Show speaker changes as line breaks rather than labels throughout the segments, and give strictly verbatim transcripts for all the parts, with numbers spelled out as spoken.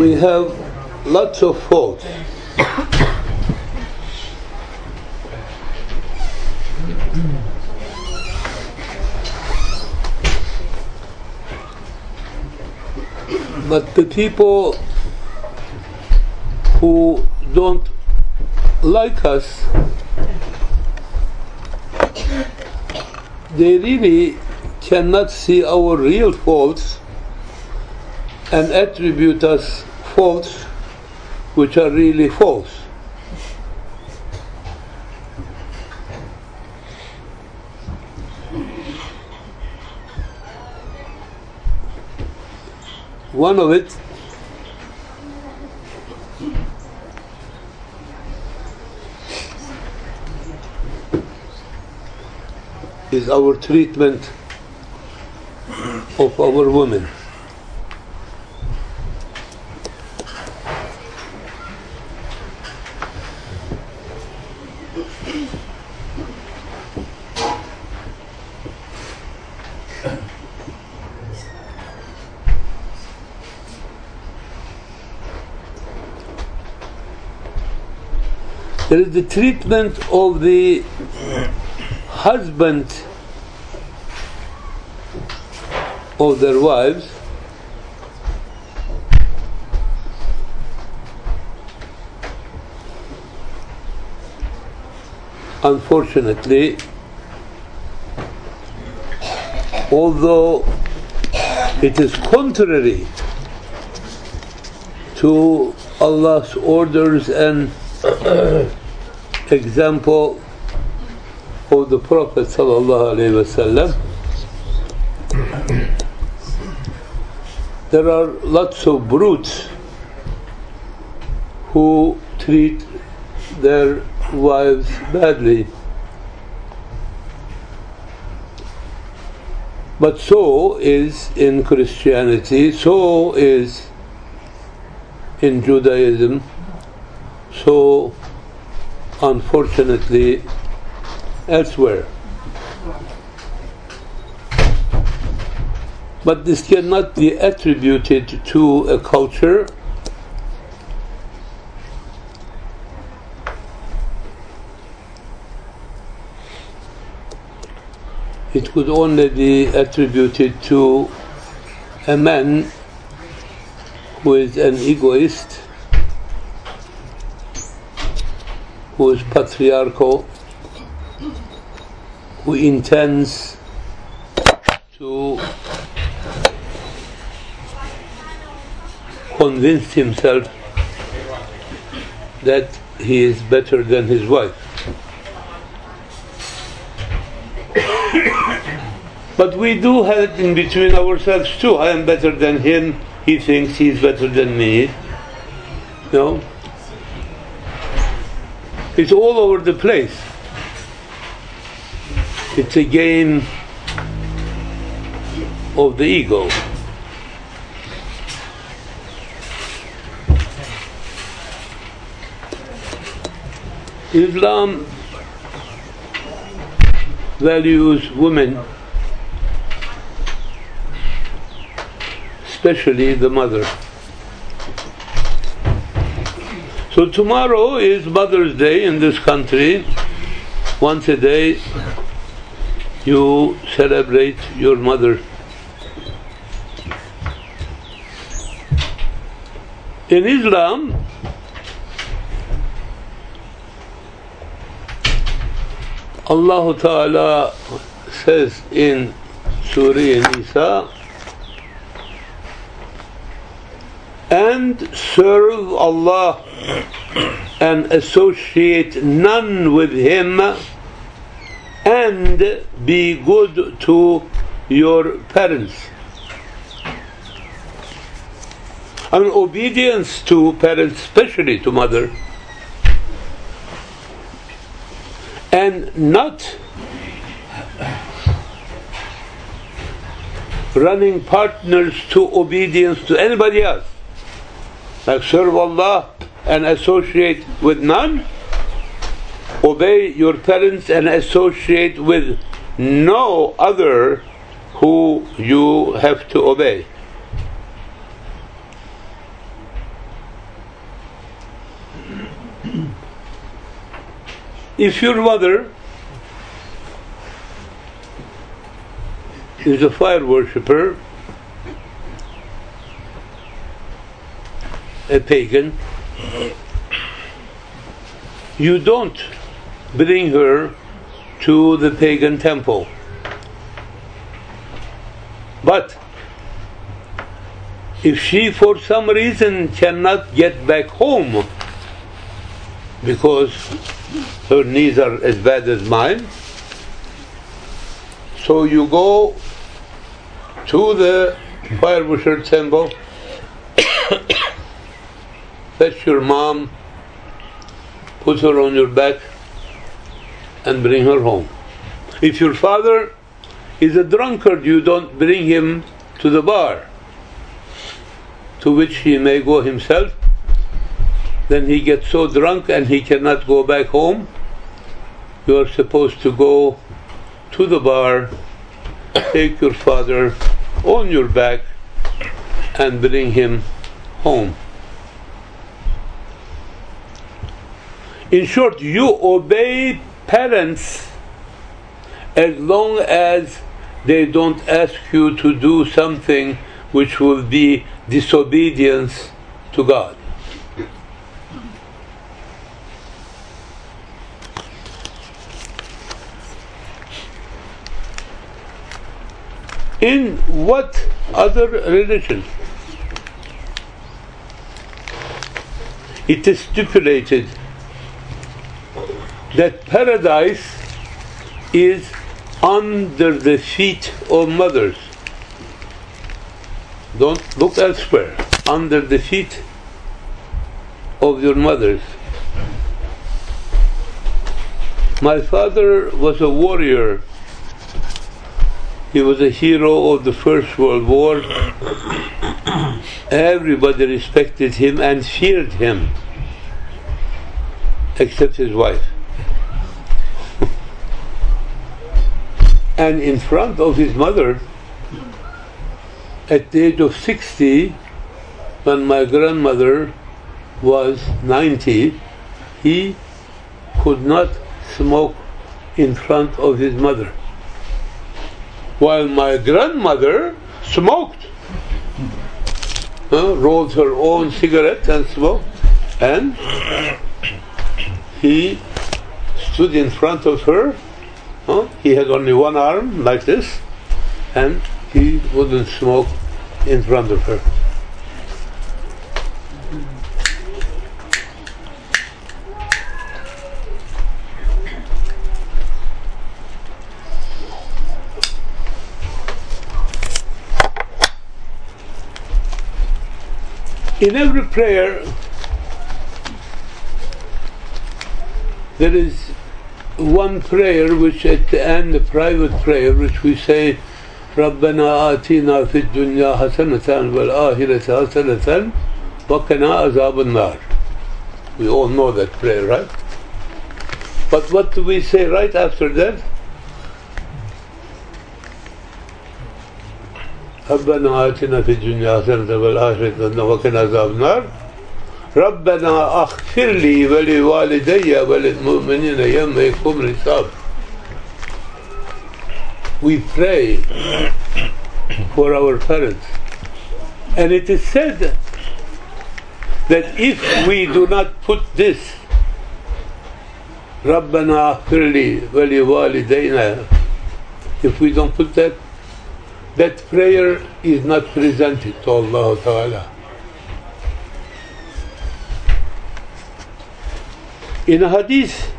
we have lots of faults. But the people who don't like us, they really cannot see our real faults and attribute us faults which are really false. One of it is our treatment of our women. There is the treatment of the husband of their wives, unfortunately, although it is contrary to Allah's orders and example of the Prophet sallallahu alaihi wasallam, there are lots of brutes who treat their wives badly. But so is in Christianity, so is in Judaism, so unfortunately elsewhere. But this cannot be attributed to a culture. It could only be attributed to a man who is an egoist, who is patriarchal, who intends to convince himself that he is better than his wife. But we do have it in between ourselves too. I am better than him, he thinks he is better than me. No? It's all over the place. It's a game of the ego. Islam values women, especially the mother. So tomorrow is Mother's Day in this country. Once a day you celebrate your mother. In Islam, Allah Ta'ala says in Surah Nisa, and serve Allah and associate none with Him, and be good to your parents. I mean, obedience to parents, especially to mother, and not running partners to obedience to anybody else. Like serve Allah and associate with none, obey your parents and associate with no other who you have to obey. If your mother is a fire worshipper, a pagan, you don't bring her to the pagan temple. But if she for some reason cannot get back home because her knees are as bad as mine, so you go to the fire worship temple, fetch your mom, put her on your back, and bring her home. If your father is a drunkard, you don't bring him to the bar, to which he may go himself. Then he gets so drunk and he cannot go back home. You are supposed to go to the bar, take your father on your back, and bring him home. In short, you obey parents as long as they don't ask you to do something which will be disobedience to God. In what other religion it is stipulated that paradise is under the feet of mothers? Don't look elsewhere. Under the feet of your mothers. My father was a warrior. He was a hero of the First World War. Everybody respected him and feared him, except his wife. And in front of his mother, at the age of sixty, when my grandmother was ninety, he could not smoke in front of his mother, while my grandmother smoked, uh, rolled her own cigarette and smoked, and he stood in front of her. Uh, he had only one arm like this, and he wouldn't smoke in front of her. In every prayer, there is one prayer which at the end, the private prayer, which we say, رَبَّنَا آتِنَا فِي الدُّنْيَا حَسَنَةً وَالْآخِرَةَ حَسَنَةً وَقِنَا عَذَابَ النَّارِ. We all know that prayer, right? But what do we say right after that? رَبَّنَا آتِنَا فِي الدُّنْيَا حَسَنَةً وَالْآخِرَةَ وَقِنَا عَذَابَ النَّارِ رَبَّنَا أَغْفِرْ لِي وَلِوَالِدَيَّ وَلِلْمُؤْمِنِينَ يَوْمَ يَقُومُ الْحِسَابُ. We pray for our parents. And it is said that if we do not put this, رَبَّنَا أَغْفِرْ لِي وَلِوَالِدَيْنَا, if we don't put that, that prayer is not presented to Allah Ta'ala. In a hadith,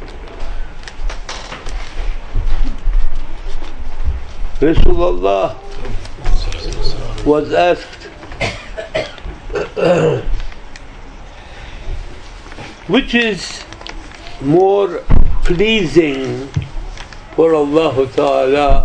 Rasulullah was asked, which is more pleasing for Allah Ta'ala,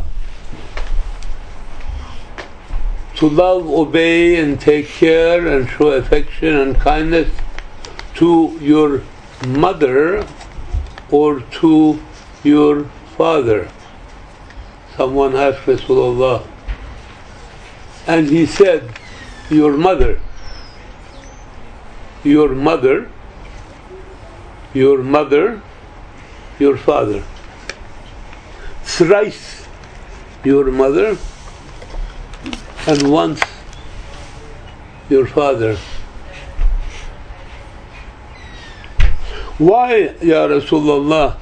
to love, obey, and take care and show affection and kindness to your mother or to your father? Someone asked Rasulullah, and he said, your mother, your mother, your mother, your father. Thrice your mother, and once your father. Why, Ya Rasulullah?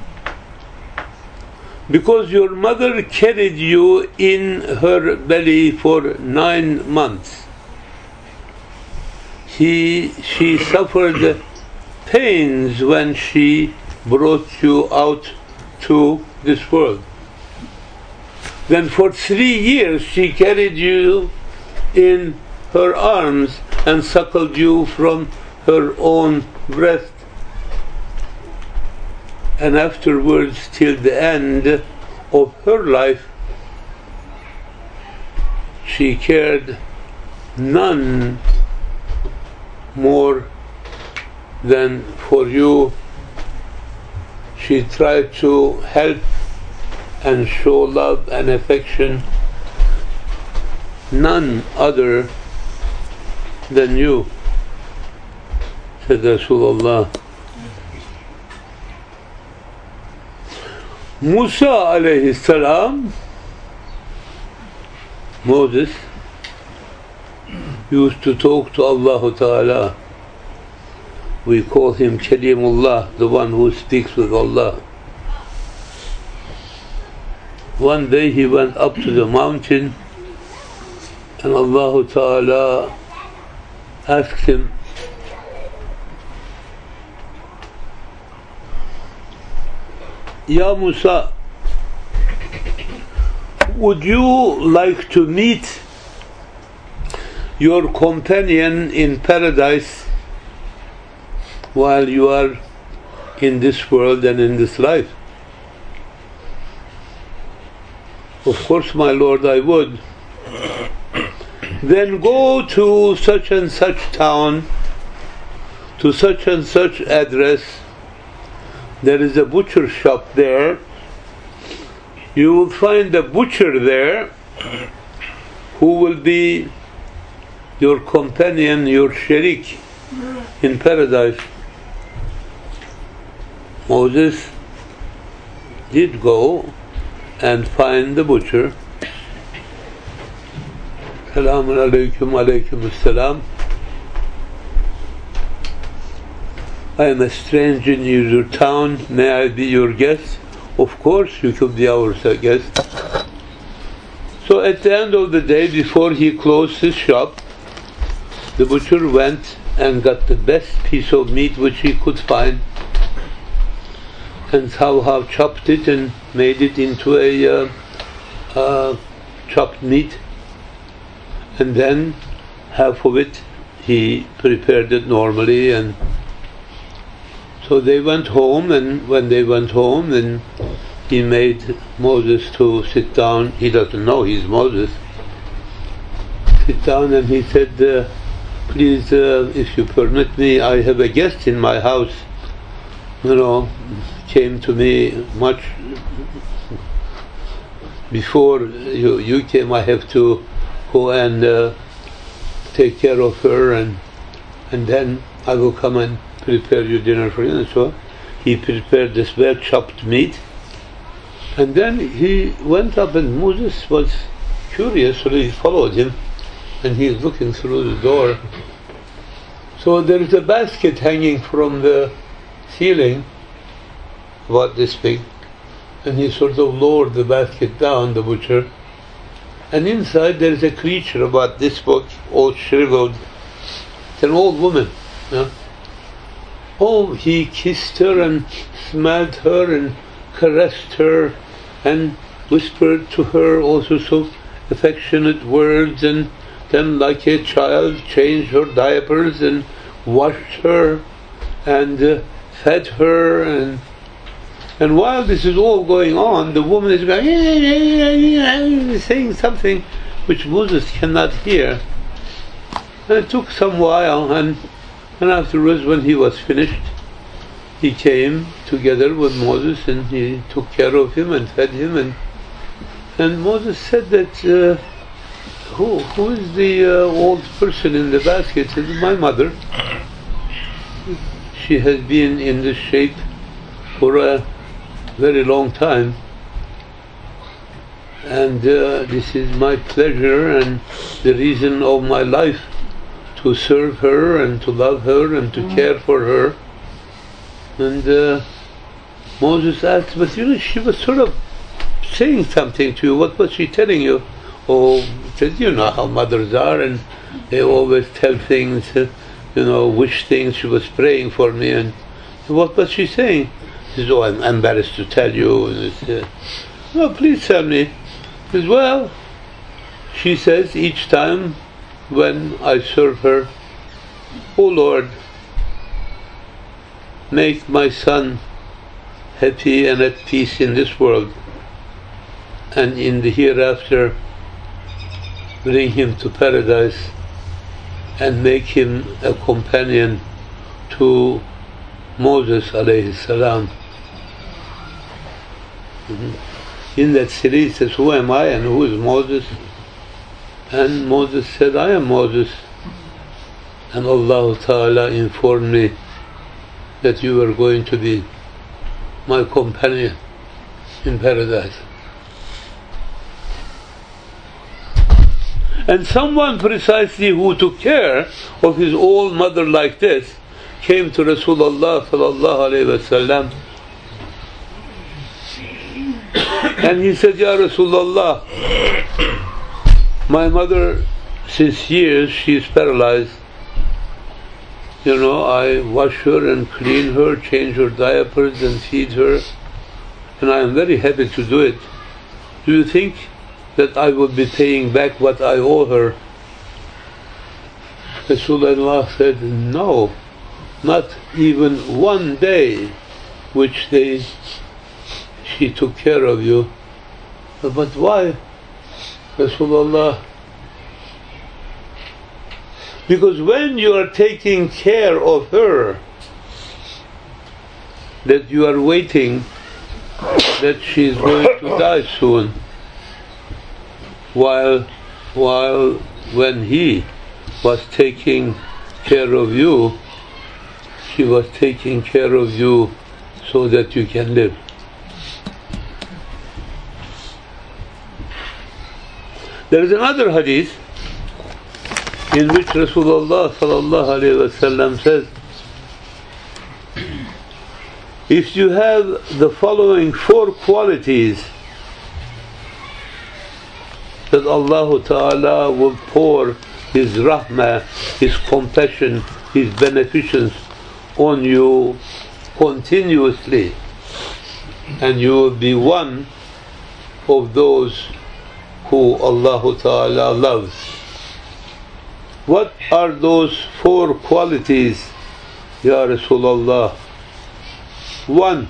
Because your mother carried you in her belly for nine months. He, she suffered pains when she brought you out to this world. Then for three years she carried you in her arms and suckled you from her own breast. And afterwards, till the end of her life, she cared none more than for you. She tried to help and show love and affection none other than you, said Rasulullah. Musa alayhi salam, Moses, used to talk to Allah Ta'ala. We call him Kalimullah, the one who speaks with Allah. One day he went up to the mountain and Allah Ta'ala asked him, Ya Musa, would you like to meet your companion in paradise while you are in this world and in this life? Of course, my Lord, I would. Then go to such and such town, to such and such address. There is a butcher shop there. You will find a butcher there who will be your companion, your sharik in paradise. Moses did go and find the butcher. Salamun alaykum, alaykum as-salam. I am a stranger in your town. May I be your guest? Of course, you could be our guest. So at the end of the day, before he closed his shop, the butcher went and got the best piece of meat which he could find, and somehow chopped it and made it into a uh, uh, chopped meat. And then half of it he prepared it normally, and so they went home. And when they went home, then he made Moses to sit down. He doesn't know he's Moses. Sit down, and he said, uh, please, uh, if you permit me, I have a guest in my house. You know, came to me much before you, you came. I have to go and uh, take care of her, and and then I will come and prepare your dinner for you. And so he prepared this well chopped meat, and then he went up, and Moses was curious, so he followed him, and he is looking through the door. So there is a basket hanging from the ceiling, about this big, and he sort of lowered the basket down, the butcher, and inside there is a creature about this big, all shriveled. It's an old woman. Yeah? Oh, he kissed her and smelled her and caressed her and whispered to her all sorts of affectionate words, and then like a child changed her diapers and washed her and uh, fed her, and and while this is all going on, the woman is going yeah, yeah, yeah, yeah, saying something which Moses cannot hear. And it took some while, and and afterwards, when he was finished, he came together with Moses, and he took care of him and fed him, and and Moses said that uh, who who is the uh, old person in the basket? He said, my mother. She has been in this shape for a very long time, and uh, this is my pleasure and the reason of my life, to serve her and to love her and to care for her. And uh, Moses asked, but you know, she was sort of saying something to you. What was she telling you? Oh, he said, you know how mothers are, and they always tell things, uh, you know, wish things. She was praying for me, and what was she saying? He says, oh, I'm embarrassed to tell you. And he said, no, please tell me. He says, well, she says each time when I serve her, oh Lord, make my son happy and at peace in this world, and in the hereafter bring him to paradise and make him a companion to Moses alayhi salam. Mm-hmm. In that series says, who am I and who is Moses? And Moses said, I am Moses. And Allah Ta'ala informed me that you are going to be my companion in paradise. And someone precisely who took care of his old mother like this came to Rasulullah sallallahu alayhi wasallam, and he said, Ya Rasulullah, my mother, since years, she is paralyzed. You know, I wash her and clean her, change her diapers and feed her, and I am very happy to do it. Do you think that I will be paying back what I owe her? Rasulullah said, no, not even one day which they she took care of you. But why, Rasulullah? Because when you are taking care of her, that you are waiting that she is going to die soon, while while when he was taking care of you, she was taking care of you so that you can live. There is another hadith in which Rasulullah sallallahu alaihi wasallam says, if you have the following four qualities, that Allah Ta'ala will pour His rahmah, His compassion, His beneficence on you continuously, and you will be one of those who Allah Ta'ala loves. What are those four qualities, Ya Rasulullah? One,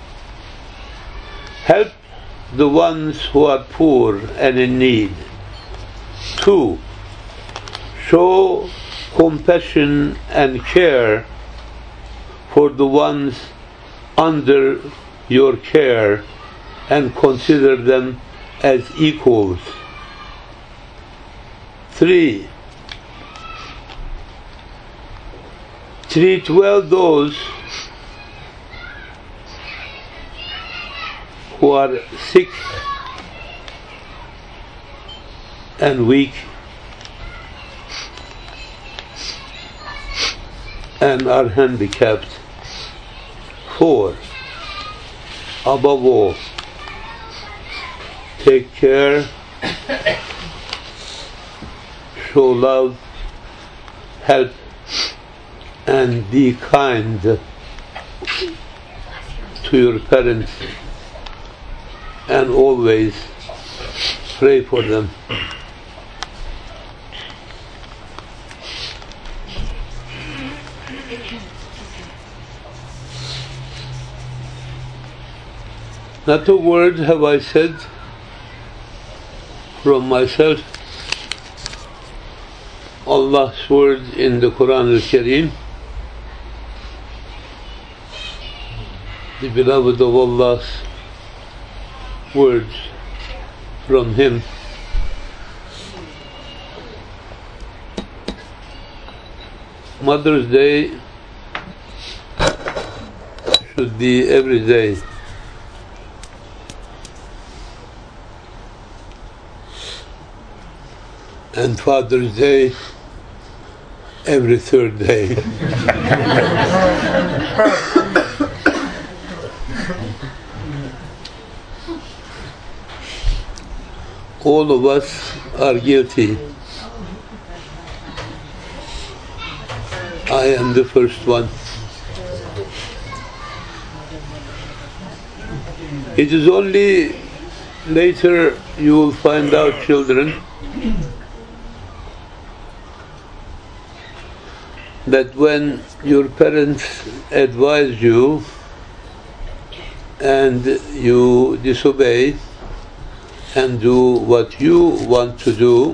help the ones who are poor and in need. Two, show compassion and care for the ones under your care and consider them as equals. Three, treat well those who are sick and weak and are handicapped. Four, above all, take care, show love, help, and be kind to your parents, and always pray for them. Not a word have I said from myself. Allah's word in the Quran al-Kareem, the beloved of Allah's words from Him. Mother's Day should be every day, and Father's Day every third day. All of us are guilty. I am the first one. It is only later you will find out, children, that when your parents advise you and you disobey and do what you want to do,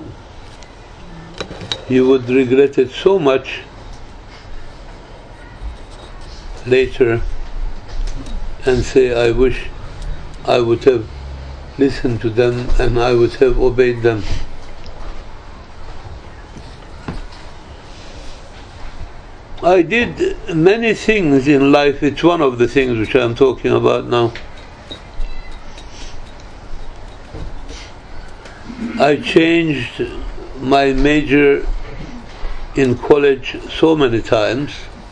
you would regret it so much later and say, I wish I would have listened to them and I would have obeyed them. I did many things in life. It's one of the things which I'm talking about now. I changed my major in college so many times.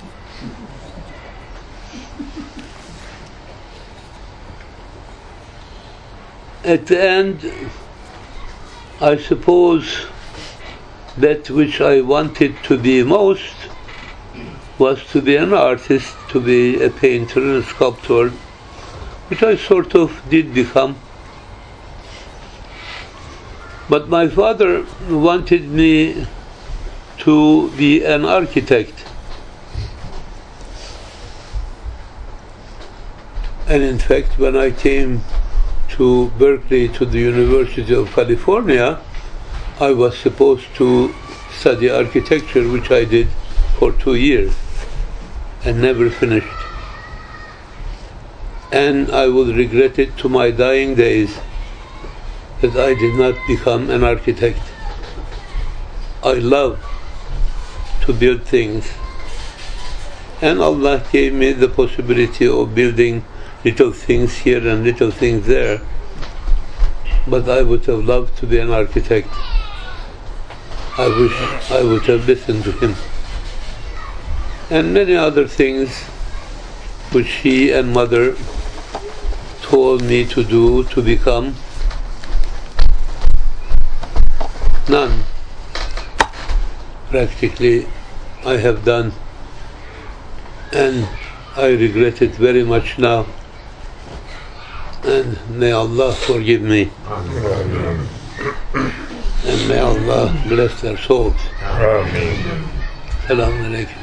At the end, I suppose that which I wanted to be most was to be an artist, to be a painter and a sculptor, which I sort of did become. But my father wanted me to be an architect. And in fact, when I came to Berkeley, to the University of California, I was supposed to study architecture, which I did for two years and never finished. And I will regret it to my dying days that I did not become an architect. I love to build things, and Allah gave me the possibility of building little things here and little things there, but I would have loved to be an architect. I wish I would have listened to him. And many other things which he and mother told me to do, to become, none practically I have done, and I regret it very much now. And may Allah forgive me.
Amen.
And may Allah bless their souls.
Amen.
Assalamu alaikum.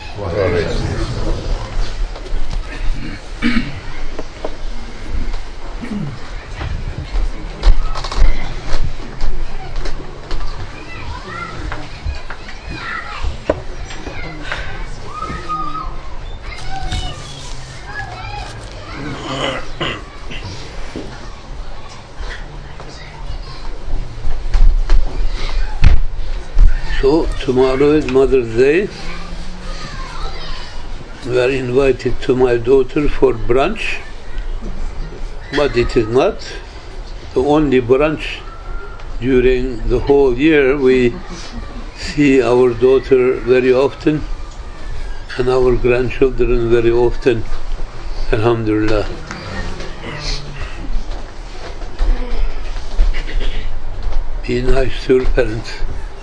So tomorrow is Mother's Day. We are invited to my daughter for brunch, but it is not the only brunch during the whole year. We see our daughter very often and our grandchildren very often, alhamdulillah. Be nice to your parents.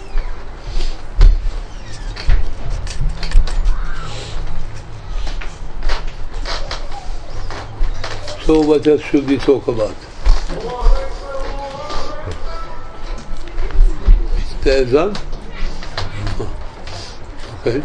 So what else should we talk about? The azan? Oh, okay.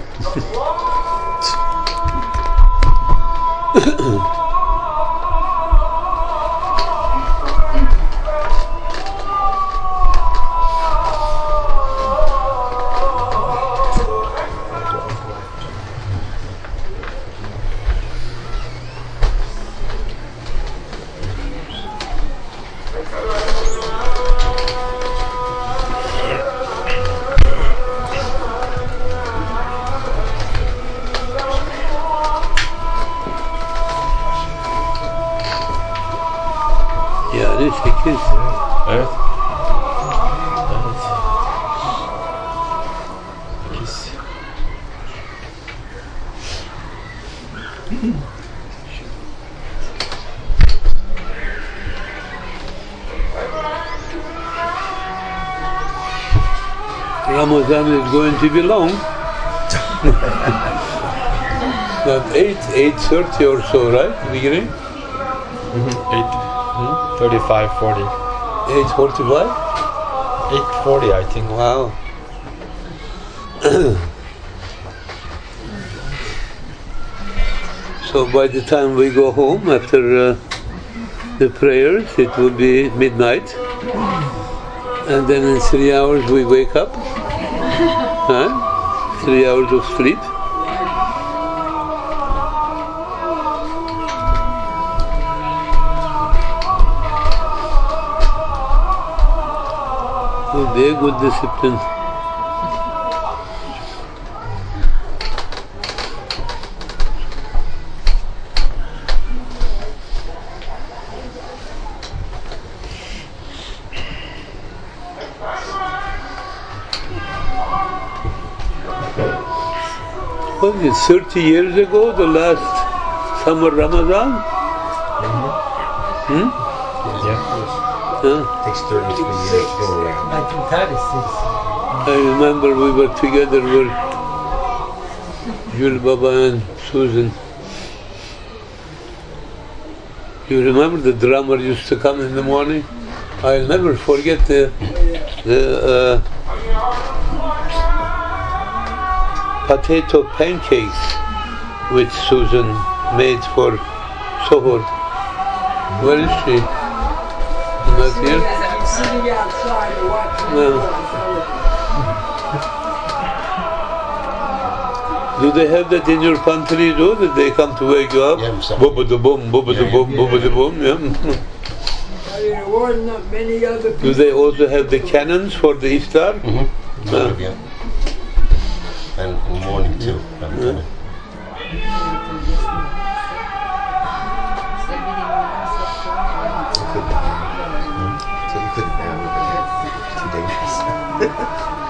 Yani sekiz.
Evet. Evet.
Ramadan is going to be long. About eight, eight thirty or so, right? Beginning.
Mm-hmm. Eight, hmm? thirty-five, forty.
Eight forty-five.
Eight forty, I think.
Wow. So by the time we go home after uh, the prayers, it will be midnight, and then in three hours we wake up. Huh? Three hours of sleep. Will be a good discipline. Was it thirty years ago, the last summer Ramadan?
Mm-hmm.
Hmm?
Yeah.
Huh?
Takes thirty-three years to go around.
nineteen thirty-six.
I remember we were together with Jul Baba and Susan. You remember the drummer used to come in the morning? I'll never forget the the uh, potato pancakes which Susan made for Sohor. Where is she? Not here?
I'm sitting outside watching.
No. Do they have that in your pantry too? Did they come to wake you up?
Yeah, some.
Booba da boom, booba da boom, booba da boom. Yeah.
There wasn't many other people.
Do they also have the cannons for the iftar?
Mm-hmm.
Uh.
Yeah. And in the morning too.
Yeah.
So you couldn't have it. Too dangerous.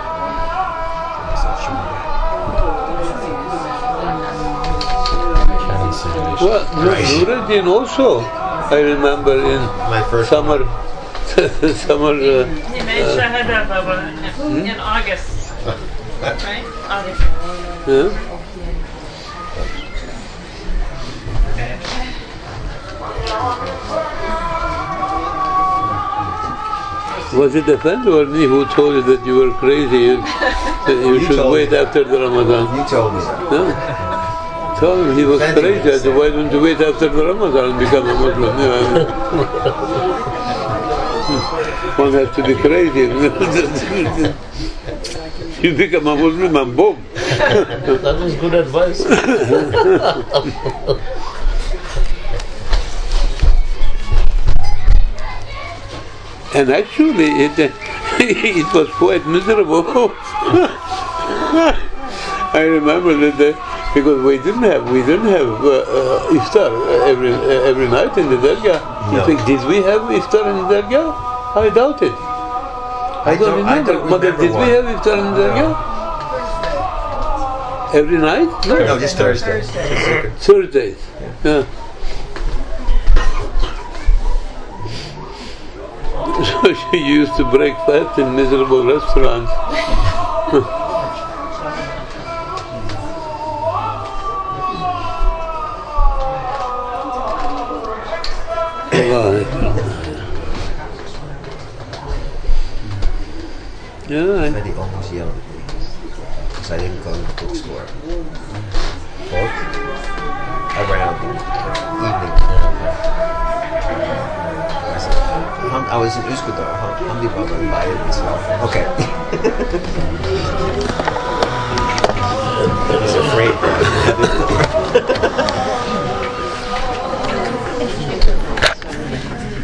Well,
Right.
Nuruddin also, I remember in
My first
summer, summer. Uh,
He made Shahada Baba in, in August, right? August.
yeah. Was it Effendi or me who told you that you were crazy? You, that you
You
should
told
wait
me.
after the Ramadan.
You told me that.
Huh? Told him he was
Effendi
crazy. I
was
said, why don't you wait after the Ramadan and become a Muslim? Yeah. One has to be crazy. You become a Muslim and boom.
That was good advice.
And actually, it it was quite miserable. I remember that the, because we didn't have we didn't have uh, uh, iftar every uh, every night in the dargah. You
No.
think did we have iftar in the dargah? I doubt it. I,
I
don't,
don't- I
remember.
don't
Mother,
remember
did we
one.
have iftar in the dargah? Every night? No.
No, just Thursday.
Thursdays. Yeah. So she used to break fast in miserable restaurants. Yeah, I-
Betty almost yelled at me because I didn't go to the bookstore. Book? Around evening. I said, "Hum- I was in Üsküdar. Hum- Hamdi Baba invited me. So, okay. He's afraid.